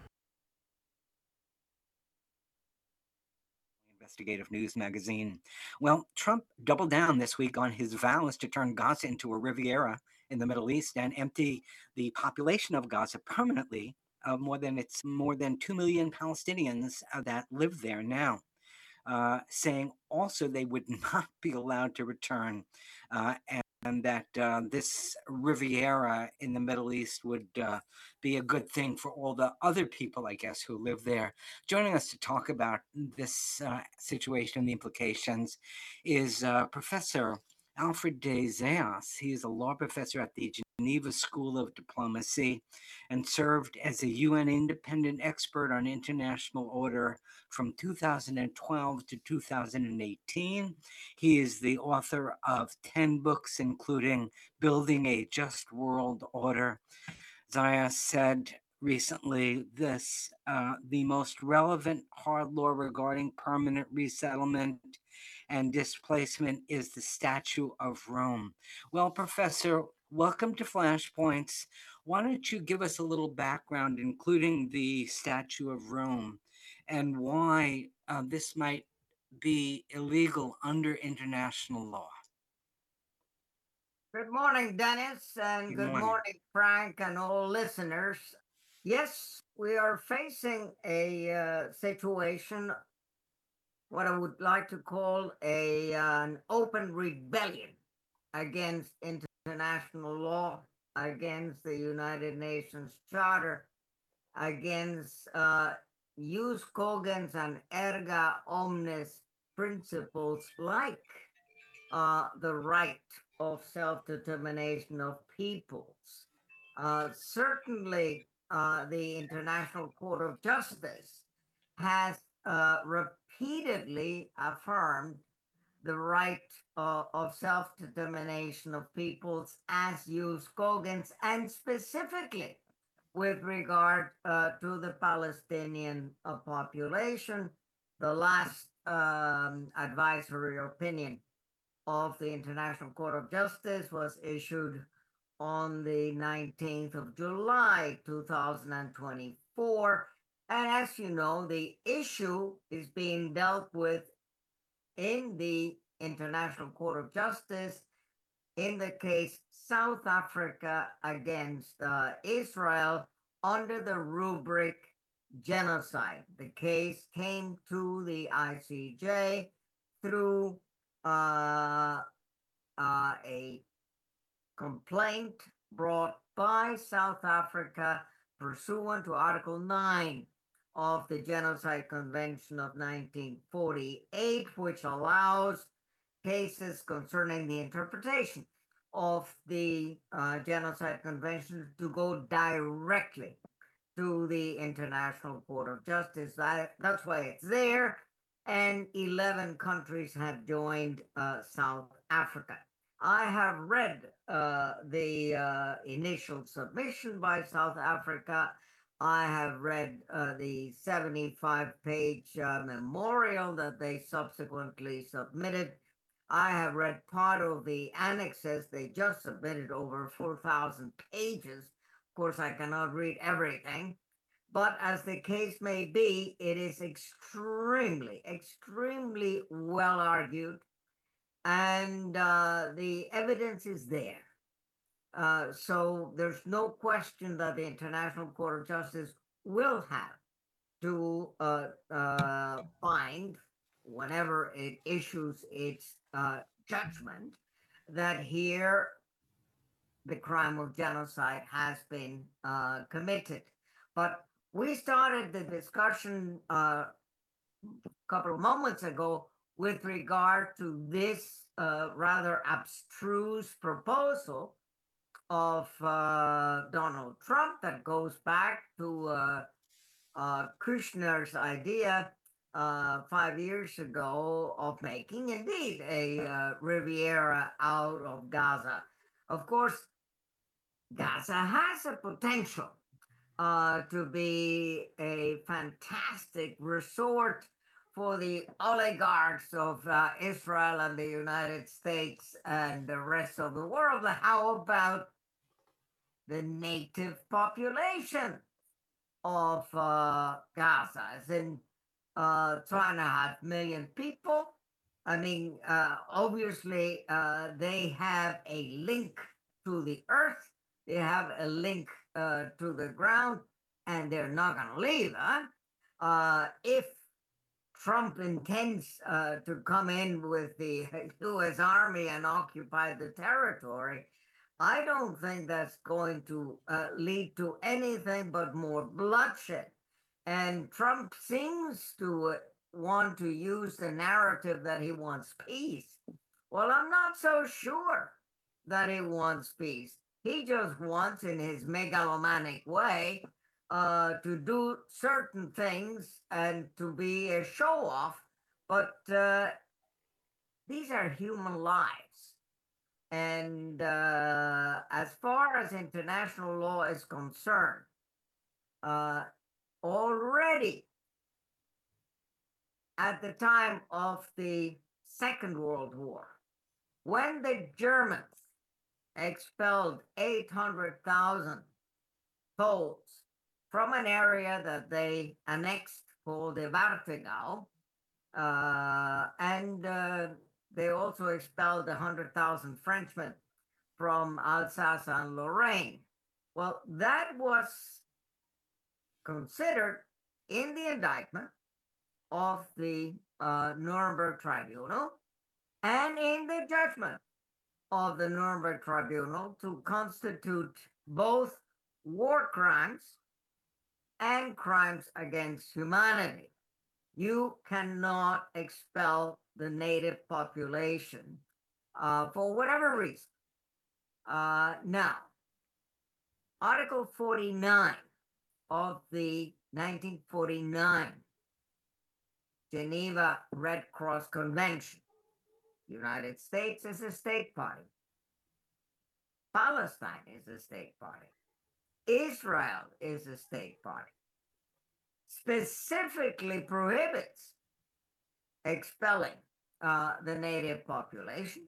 Speaker 10: Investigative News magazine. Well, Trump doubled down this week on his vows to turn Gaza into a Riviera in the Middle East and empty the population of Gaza permanently. Uh, more than it's more than two million Palestinians uh, that live there now. Uh, saying also they would not be allowed to return, uh, and, and that uh, this Riviera in the Middle East would uh, be a good thing for all the other people, I guess, who live there. Joining us to talk about this uh, situation and the implications is uh, Professor Alfred de Zayas. He is a law professor at the Geneva School of Diplomacy and served as a U N independent expert on international order from two thousand twelve to two thousand eighteen. He is the author of ten books, including Building a Just World Order. Zayas said recently this, uh, the most relevant hard law regarding permanent resettlement and displacement is the Statute of Rome. Well, Professor, welcome to Flashpoints. Why don't you give us a little background, including the Statute of Rome, and why uh, this might be illegal under international law?
Speaker 11: Good morning, Dennis, and
Speaker 10: Good
Speaker 11: good
Speaker 10: morning.
Speaker 11: morning, Frank, and all listeners. Yes, we are facing a uh, situation, what I would like to call a an open rebellion against international law, against the United Nations Charter, against uh, jus cogens and erga omnes principles like uh, the right of self-determination of peoples. Uh, certainly, uh, the International Court of Justice has uh, repeatedly affirmed the right uh, of self-determination of peoples as jus cogens, and specifically with regard uh, to the Palestinian uh, population. The last um, advisory opinion of the International Court of Justice was issued on the nineteenth of July, two thousand twenty-four. And as you know, the issue is being dealt with in the International Court of Justice in the case South Africa against uh, Israel under the rubric genocide. The case came to the I C J through uh, uh, a complaint brought by South Africa pursuant to Article nine of the Genocide Convention of nineteen forty-eight, which allows cases concerning the interpretation of the uh, Genocide Convention to go directly to the International Court of Justice. That, that's why it's there, and eleven countries have joined uh, South Africa. I have read uh, the uh, initial submission by South Africa. I have read uh, the seventy-five page uh, memorial that they subsequently submitted. I have read part of the annexes. They just submitted over four thousand pages. Of course, I cannot read everything, but as the case may be, it is extremely, extremely well argued, and uh, the evidence is there. Uh, so there's no question that the International Court of Justice will have to uh, uh, find, whenever it issues its uh, judgment, that here the crime of genocide has been uh, committed. But we started the discussion uh, a couple of moments ago with regard to this uh, rather abstruse proposal of uh, Donald Trump that goes back to uh, uh, Kushner's idea uh, five years ago of making indeed a uh, Riviera out of Gaza. Of course, Gaza has a potential uh, to be a fantastic resort for the oligarchs of uh, Israel and the United States and the rest of the world. How about the native population of uh, Gaza, as in uh, two and a half million people? I mean, uh, obviously, uh, they have a link to the earth, they have a link uh, to the ground, and they're not going to leave. Huh? Uh, if Trump intends uh, to come in with the U S Army and occupy the territory, I don't think that's going to uh, lead to anything but more bloodshed. And Trump seems to want to use the narrative that he wants peace. Well, I'm not so sure that he wants peace. He just wants, in his megalomaniac way, uh, to do certain things and to be a show off. But uh, these are human lives. And uh, as far as international law is concerned, uh, already at the time of the Second World War, when the Germans expelled eight hundred thousand Poles from an area that they annexed called the Warthegau, uh, and uh, they also expelled one hundred thousand Frenchmen from Alsace and Lorraine. Well, that was considered in the indictment of the uh, Nuremberg Tribunal and in the judgment of the Nuremberg Tribunal to constitute both war crimes and crimes against humanity. You cannot expel the native population uh, for whatever reason. Uh, now, Article forty-nine of the nineteen forty-nine Geneva Red Cross Convention. United States is a state party. Palestine is a state party. Israel is a state party. Specifically prohibits expelling uh, the native population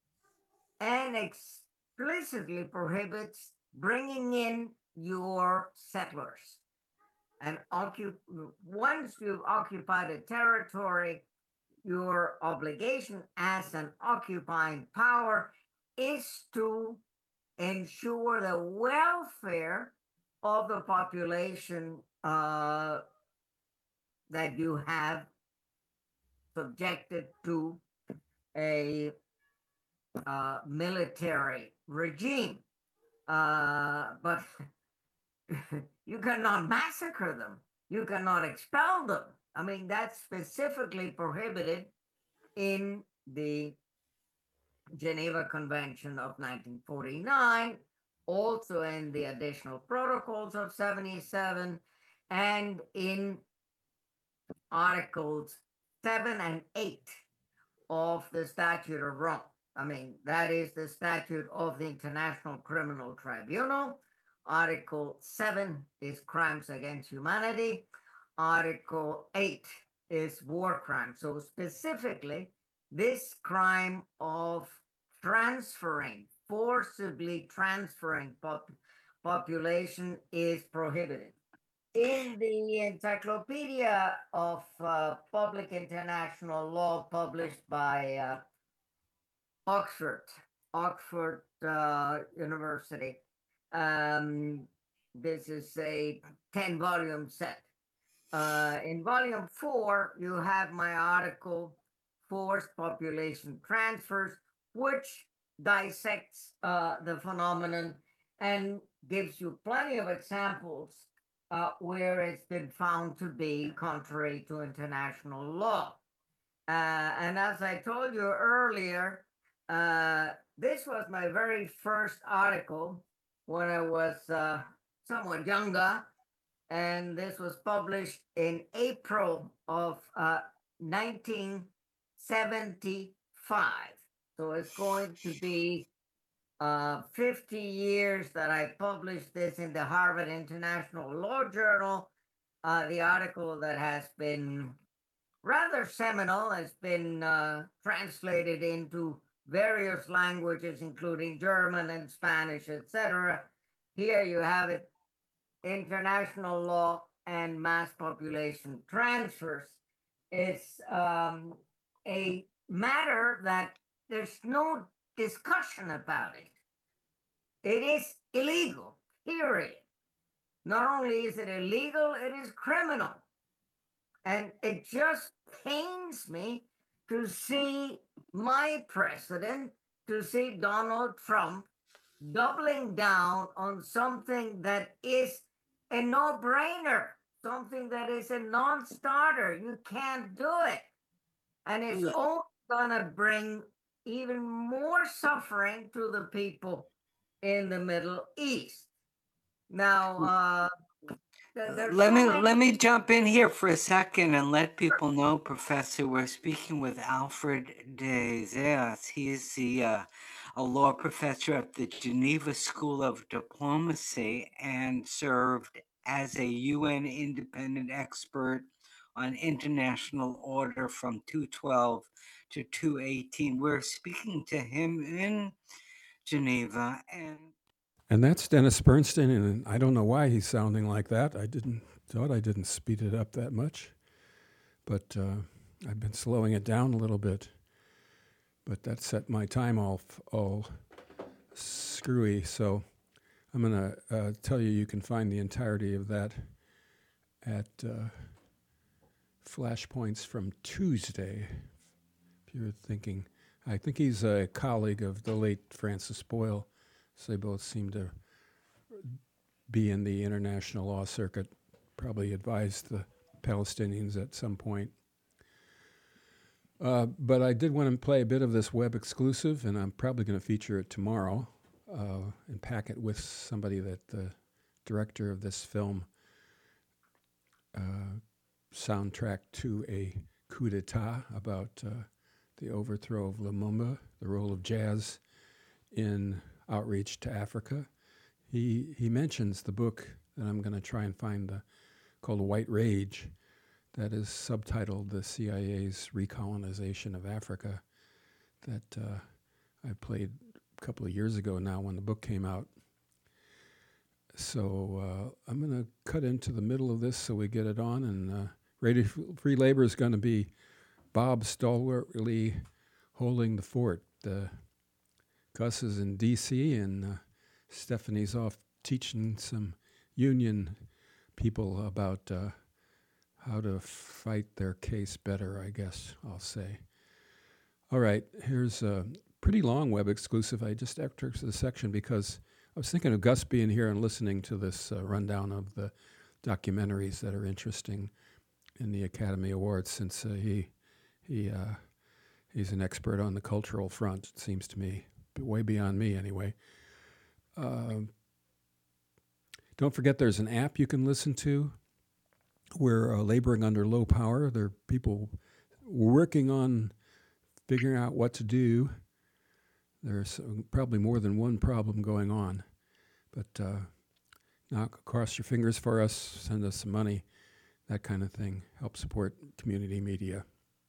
Speaker 11: and explicitly prohibits bringing in your settlers. And occup- once you've occupied a territory, your obligation as an occupying power is to ensure the welfare of the population uh, that you have subjected to a uh, military regime. Uh, but you cannot massacre them. You cannot expel them. I mean, that's specifically prohibited in the Geneva Convention of nineteen forty-nine, also in the additional protocols of seventy-seven, and in Articles seven and eight of the Statute of Rome. I mean, that is the statute of the International Criminal Tribunal. Article seven is crimes against humanity. Article eight is war crimes. So specifically, this crime of transferring, forcibly transferring pop- population is prohibited. In the Encyclopedia of uh, Public International Law published by uh, Oxford, Oxford uh, University, um, this is a ten volume set. Uh, in volume four, you have my article, Forced Population Transfers, which dissects uh, the phenomenon and gives you plenty of examples uh, where it's been found to be contrary to international law. Uh, and as I told you earlier, uh, this was my very first article when I was uh, somewhat younger. And this was published in April of uh, nineteen seventy-five. So it's going to be uh, fifty years that I published this in the Harvard International Law Journal. Uh, the article that has been rather seminal has been uh, translated into various languages, including German and Spanish, et cetera. Here you have it. International law and mass population transfers is um, a matter that there's no discussion about it. It is illegal, period. Not only is it illegal, it is criminal. And it just pains me to see my president, to see Donald Trump doubling down on something that is a no-brainer, something that is a non-starter. You can't do it. And it's
Speaker 1: Yeah.
Speaker 11: only gonna bring even more suffering to the people in the Middle East. Now, uh, th- there's
Speaker 10: Let
Speaker 11: so
Speaker 10: me
Speaker 11: many-
Speaker 10: let me jump in here for a second and let people know, Professor, we're speaking with Alfred de Zeas. He is the uh, a law professor at the Geneva School of Diplomacy and served as a U N independent expert on international order from two twelve to two eighteen. We're speaking to him in Geneva, and
Speaker 2: And that's Dennis Bernstein, and I don't know why he's sounding like that. I didn't thought I didn't speed it up that much, but uh, I've been slowing it down a little bit. But that set my time all all screwy. So I'm gonna uh, tell you you can find the entirety of that at uh, Flashpoints from Tuesday. If you're thinking, I think he's a colleague of the late Francis Boyle. So they both seem to be in the international law circuit probably advise the Palestinians at some point. Uh, but I did want to play a bit of this web exclusive, and I'm probably going to feature it tomorrow uh, and pack it with somebody that the director of this film uh, soundtrack to a coup d'etat about uh, the overthrow of Lumumba, the role of jazz in outreach to Africa. He he mentions the book that I'm going to try and find, the, called White Rage, that is subtitled The C I A's Recolonization of Africa, that uh, I played a couple of years ago now when the book came out. So uh, I'm going to cut into the middle of this so we get it on, and uh, Radio Free Labor is going to be Bob stalwartly holding the fort. Uh, Gus is in D C, and uh, Stephanie's off teaching some union people about uh, how to fight their case better, I guess I'll say. All right, here's a pretty long web exclusive. I just extracted the section because I was thinking of Gus being here and listening to this uh, rundown of the documentaries that are interesting in the Academy Awards, since uh, he he uh, he's an expert on the cultural front, it seems to me, but way beyond me anyway. Uh, don't forget there's an app you can listen to. We're uh, laboring under low power. There are people working on figuring out what to do. There's probably more than one problem going on. But uh, now cross your fingers for us, send us some money, that kind of thing. Help support community media.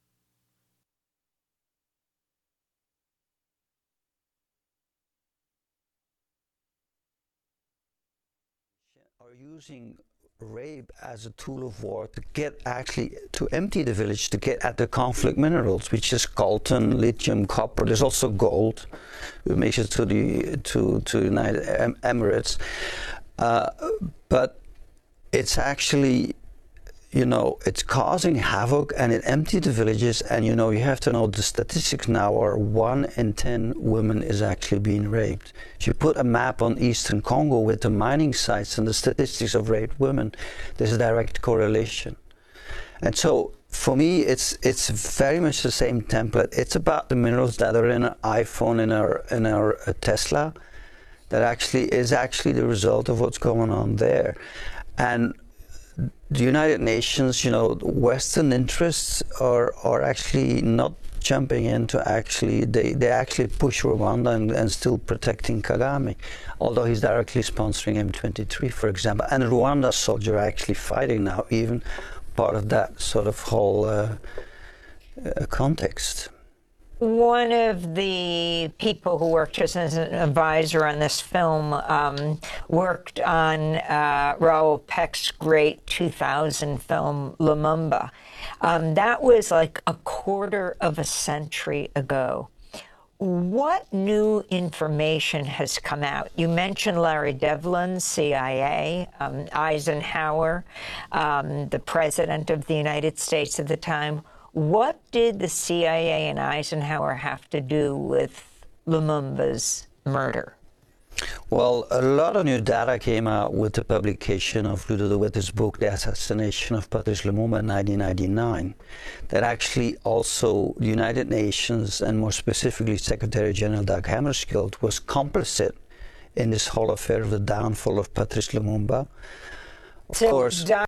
Speaker 12: Are using rape as a tool of war to get actually to empty the village, to get at the conflict minerals, which is coltan, lithium, copper. There's also gold. We makes it to the to to United Emirates, uh, but it's actually, you know, it's causing havoc and it emptied the villages. And you know, you have to know the statistics now are one in ten women is actually being raped. If you put a map on Eastern Congo with the mining sites and the statistics of raped women, there's a direct correlation. And so for me, it's it's very much the same template. It's about the minerals that are in an iPhone, in our in our uh, Tesla, that actually is actually the result of what's going on there. And the United Nations, you know, Western interests are are actually not jumping into actually, they, they actually push Rwanda and, and still protecting Kagame, although he's directly sponsoring M twenty-three, for example. And Rwanda soldiers are actually fighting now, even part of that sort of whole uh, uh, context.
Speaker 4: One of the people who worked as an advisor on this film um, worked on uh, Raoul Peck's great two thousand film, Lumumba. Um, that was like a quarter of a century ago. What new information has come out? You mentioned Larry Devlin, C I A, um, Eisenhower, um, the president of the United States at the time. What did the C I A and Eisenhower have to do with Lumumba's murder?
Speaker 12: Well, a lot of new data came out with the publication of Ludo de Witte's book, The Assassination of Patrice Lumumba in nineteen ninety-nine, that actually also the United Nations, and more specifically Secretary General Dag Hammarskjöld, was complicit in this whole affair of the downfall of Patrice Lumumba. Of
Speaker 4: so
Speaker 12: course,
Speaker 4: Dag-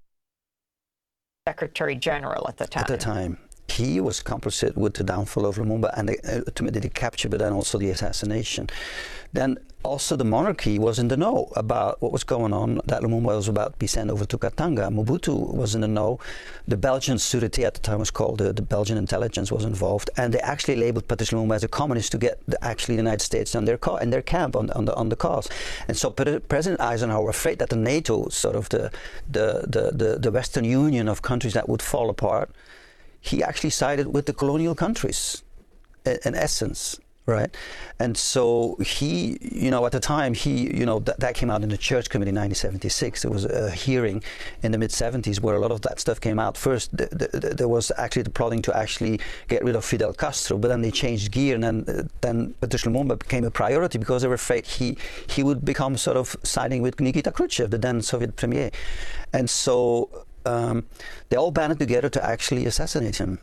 Speaker 4: Secretary General at the time.
Speaker 12: At the time. He was complicit with the downfall of Lumumba and the, uh, ultimately the capture, but then also the assassination. Then also the monarchy was in the know about what was going on, that Lumumba was about to be sent over to Katanga. Mobutu was in the know. The Belgian Sûreté at the time was called, the, the Belgian intelligence was involved, and they actually labeled Patrice Lumumba as a communist to get the, actually the United States on their, co- in their camp on, on, the, on the cause. And so President Eisenhower, afraid that the NATO, sort of the, the, the, the, the Western Union of countries that would fall apart, he actually sided with the colonial countries, in essence. right? And so he, you know, at the time, he, you know, th- that came out in the Church Committee in nineteen seventy-six. There was a hearing in the mid seventies where a lot of that stuff came out. First, th- th- th- there was actually the plotting to actually get rid of Fidel Castro, but then they changed gear, and then, uh, then Patrice Lumumba became a priority because they were afraid he, he would become sort of siding with Nikita Khrushchev, the then Soviet premier. And so um, they all banded together to actually assassinate him.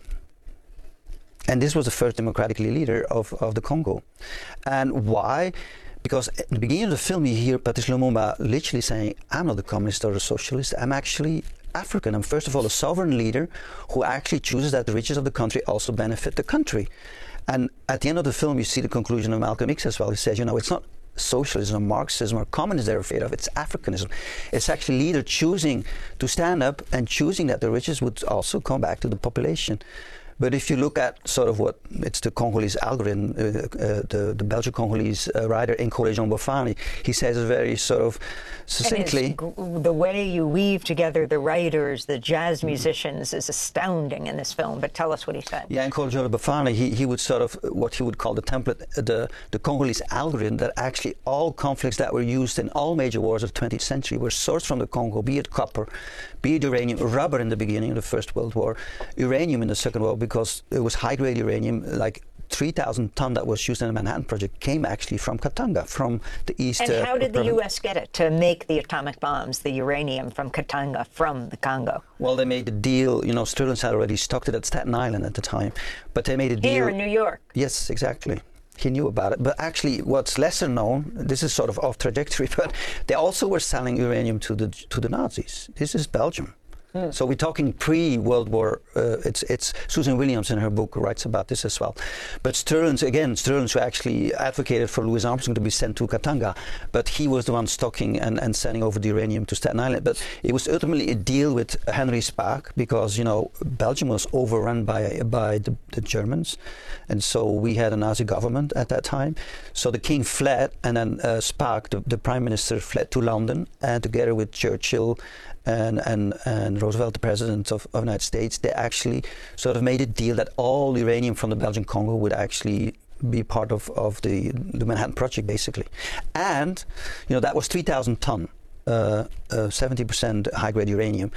Speaker 12: And this was the first democratically leader of, of the Congo. And why? Because at the beginning of the film, you hear Patrice Lumumba literally saying, I'm not a communist or a socialist, I'm actually African. I'm first of all a sovereign leader who actually chooses that the riches of the country also benefit the country. And at the end of the film, you see the conclusion of Malcolm X as well. He says, you know, it's not socialism or Marxism or communism they're afraid of, it's Africanism. It's actually leader choosing to stand up and choosing that the riches would also come back to the population. But if you look at sort of what, it's the Congolese algorithm, uh, uh, the, the Belgian-Congolese uh, writer Nkole Jean Bofani, he says it very sort of succinctly.
Speaker 4: And the way you weave together the writers, the jazz musicians is astounding in this film, but tell us what he said.
Speaker 12: Yeah, Nkole Jean Bofani, he, he would sort of, what he would call the template, the, the Congolese algorithm, that actually all conflicts that were used in all major wars of the twentieth century were sourced from the Congo, be it copper, be it uranium, rubber in the beginning of the First World War, uranium in the Second World War, because it was high-grade uranium, like three thousand ton that was used in the Manhattan Project came actually from Katanga, from the east.
Speaker 4: And
Speaker 12: uh,
Speaker 4: how did the
Speaker 12: province.
Speaker 4: U S get it to make the atomic bombs, the uranium from Katanga, from the Congo?
Speaker 12: Well, they made a deal, you know, Stirlins had already stocked it at Staten Island at the time, but they made a deal.
Speaker 4: Here in New York.
Speaker 12: Yes, exactly. He knew about it. But actually, what's lesser known, this is sort of off trajectory, but they also were selling uranium to the to the Nazis. This is Belgium. Mm. So we're talking pre-World War. Uh, it's it's Susan Williams in her book writes about this as well. But Stirlins, again, Stirlins who actually advocated for Louis Armstrong to be sent to Katanga, but he was the one stocking and, and sending over the uranium to Staten Island. But it was ultimately a deal with Henry Spaak because, you know, Belgium was overrun by by the, the Germans, and so we had a Nazi government at that time. So the king fled, and then uh, Spaak, the, the prime minister, fled to London, and together with Churchill and and and Roosevelt, the president of, of the United States, they actually sort of made a deal that all uranium from the Belgian Congo would actually be part of, of the, the Manhattan Project, basically. And, you know, that was three thousand ton, uh, uh, seventy percent high-grade uranium.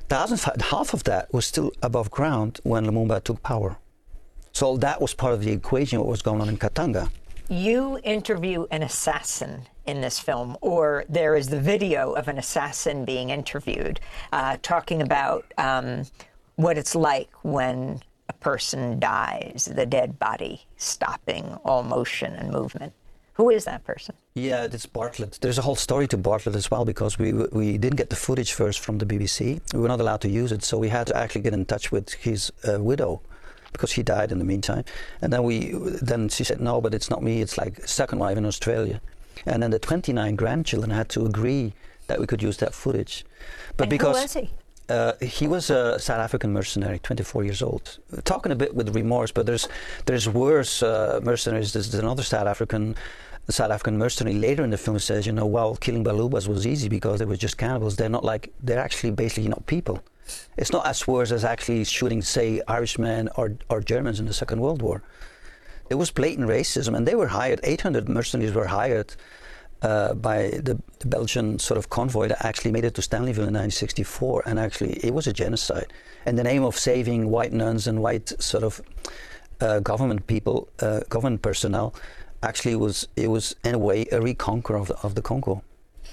Speaker 12: Half of that was still above ground when Lumumba took power. So that was part of the equation, what was going on in Katanga.
Speaker 4: You interview an assassin in this film, or there is the video of an assassin being interviewed, uh, talking about um, what it's like when a person dies, the dead body stopping all motion and movement. Who is that person?
Speaker 12: Yeah, it's Bartlett. There's a whole story to Bartlett as well, because we we didn't get the footage first from the B B C. We were not allowed to use it, so we had to actually get in touch with his uh, widow, because she died in the meantime. And then we, then she said, no, but it's not me, it's like a second wife in Australia. And then the twenty-nine grandchildren had to agree that we could use that footage. But
Speaker 4: and
Speaker 12: because
Speaker 4: who was he?
Speaker 12: Uh, he was a South African mercenary, twenty-four years old. Talking a bit with remorse, but there's there's worse uh, mercenaries. There's, there's another South African South African mercenary later in the film says, you know, well, killing Balubas was easy because they were just cannibals. They're not like, they're actually basically not people. It's not as worse as actually shooting, say, Irishmen or, or Germans in the Second World War. It was blatant racism, and they were hired, eight hundred mercenaries were hired uh, by the, the Belgian sort of convoy that actually made it to Stanleyville in nineteen sixty-four, and actually it was a genocide. In the name of saving white nuns and white sort of uh, government people, uh, government personnel, actually it was, it was in a way a reconquer of the, of the Congo.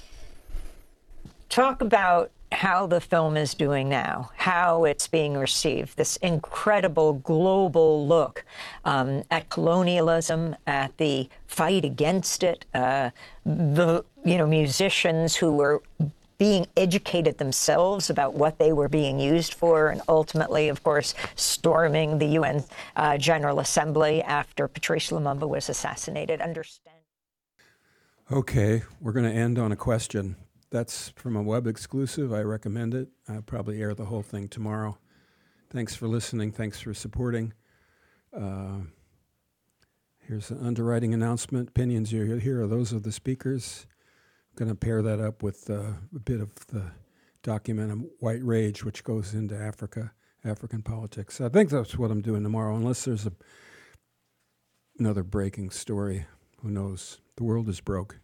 Speaker 4: Talk about how the film is doing now, how it's being received, this incredible global look um, at colonialism, at the fight against it, uh, the you know musicians who were being educated themselves about what they were being used for, and ultimately, of course, storming the U N uh, General Assembly after Patrice Lumumba was assassinated. Understand?
Speaker 2: Okay, we're going to end on a question. That's from a web exclusive. I recommend it. I'll probably air the whole thing tomorrow. Thanks for listening. Thanks for supporting. Uh, here's an underwriting announcement. Opinions you hear are those of the speakers. I'm going to pair that up with uh, a bit of the document of White Rage, which goes into Africa, African politics. I think that's what I'm doing tomorrow, unless there's a another breaking story. Who knows? The world is broke.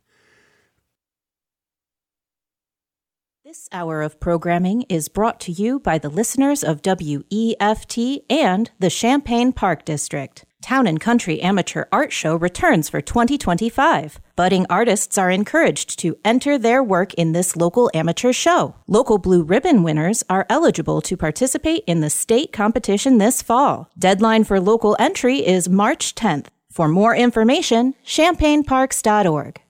Speaker 13: This hour of programming is brought to you by the listeners of W E F T and the Champaign Park District. Town and Country Amateur Art Show returns for twenty twenty-five. Budding artists are encouraged to enter their work in this local amateur show. Local Blue Ribbon winners are eligible to participate in the state competition this fall. Deadline for local entry is March tenth. For more information, champaign parks dot org.